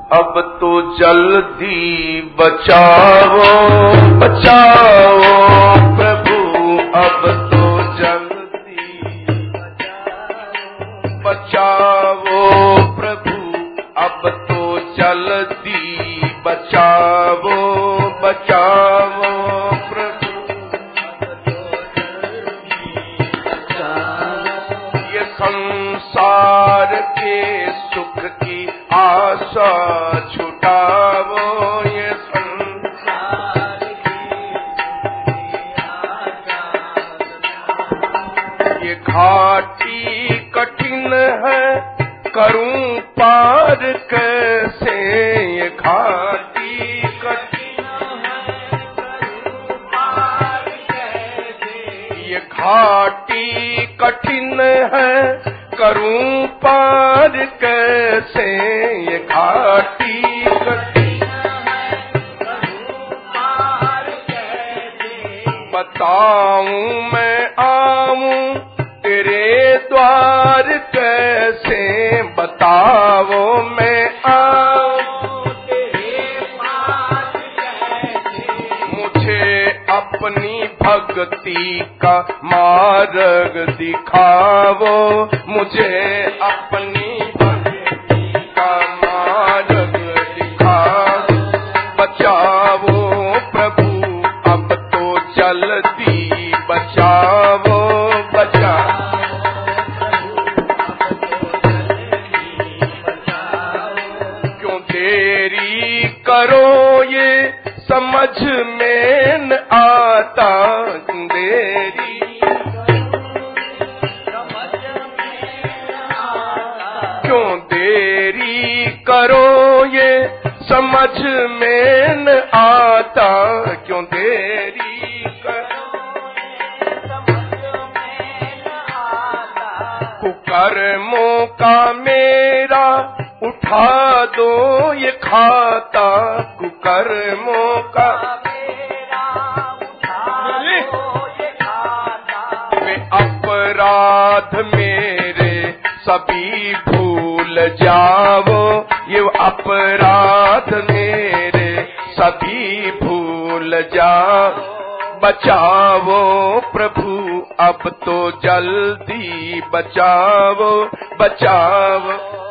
अब तो जल्दी बचाओ बचाओ प्रभु, अब तो जल्दी बचाओ प्रभु, अब तो जल्दी बचाओ बचाओ प्रभु, ये संसार के सुख की आशा छुटाओ, ये संसार की आशा, ये घाटी कठिन है करूं पार कैसे, ये घाटी कठिन है करूं पार कैसे, ये घाटी कठिन है करूं पार कैसे, ये घाटी कठिन है करूं पार कैसे, बताऊं मैं आऊं तेरे द्वार कैसे, बताओ मैं आऊं तेरे पास कैसे, मुझे अपनी भक्ति का मार्ग दिखाओ, मुझे अपनी भक्ति का मार्ग दिखाओ, बचाओ प्रभु अब तो जल्दी बचाओ बचाओ, क्यों देरी करो ये समझ में न आता, देरी क्यों देरी करो ये समझ में न आता, क्यों देरी करो ये समझ में न आता, कुकर्मों का मेरा उठा दो ये खाता, कुकर्मों का मेरा उठा दो ये खाता, वे अपराध मेरे सभी भूल जाओ, ये अपराध मेरे सभी भूल जाओ, बचाओ प्रभु अब तो जल्दी बचाओ बचाओ,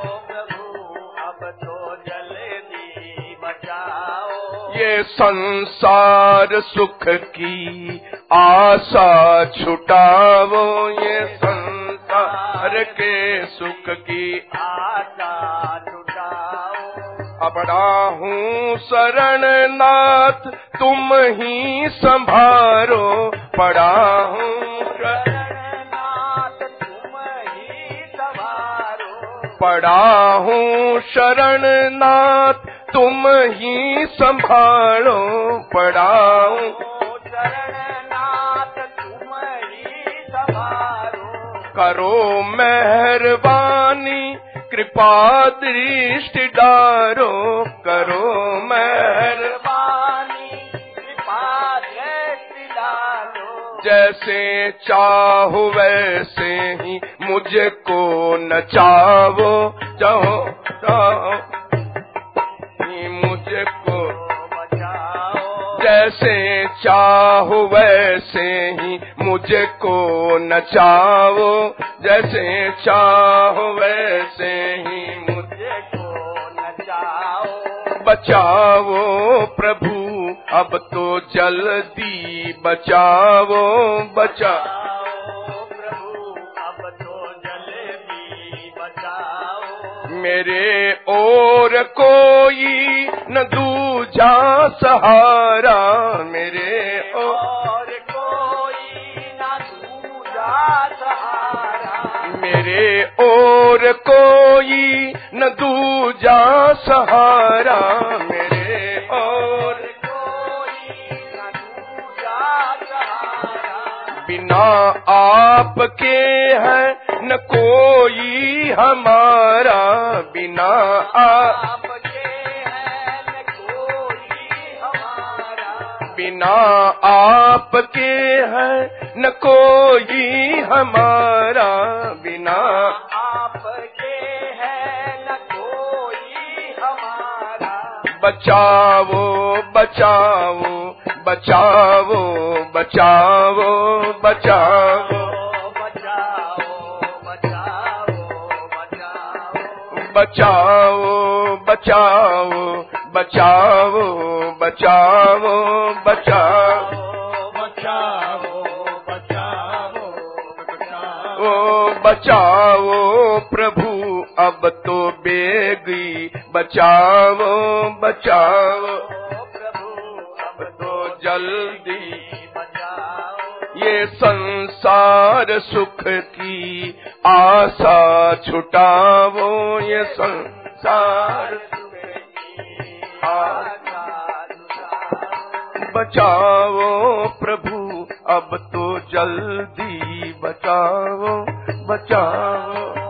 ये संसार सुख की आशा छुटाओ, ये संसार के सुख की आशा छुटाओ, अपना हूँ शरणनाथ तुम ही संभारो, पड़ा हूँ शरणनाथ तुम ही संभारो, पड़ा हूँ शरणनाथ तुम ही संभालो, पढ़ाऊं शरणनाथ तुम ही संभालो, करो मेहरबानी कृपा दृष्टि डारो, करो मेहरबानी कृपा दृष्टि डारो, जैसे चाहो वैसे ही मुझको नचाओ, चाहो चाहो मुझको बचाओ, जैसे चाहो वैसे ही मुझको नचाओ, जैसे चाहो वैसे ही मुझको नचाओ, बचाओ प्रभु अब तो जल्दी बचाओ बचाओ प्रभु अब तो जल्दी बचाओ, मेरे और कोई न दूजा सहारा, मेरे और कोई न दूजा सहारा, मेरे और कोई न दूजा सहारा, मेरे और कोई न दूजा सहारा, बिना आपके है न कोई हमारा, बिना आपके है न कोई हमारा, बिना आपके है न कोई हमारा, बिना आपके है न कोई हमारा, बचाओ बचाओ बचाओ बचाओ बचाओ बचाओ बचाओ बचाओ बचाओ बचाओ ओ बचाओ प्रभु अब तो बेगी बचाओ बचाओ प्रभु अब तो जल्दी ये संसार सुख की आशा छुटाओ ये संसार सुख की आशा बचाओ प्रभु अब तो जल्दी बचाओ बचाओ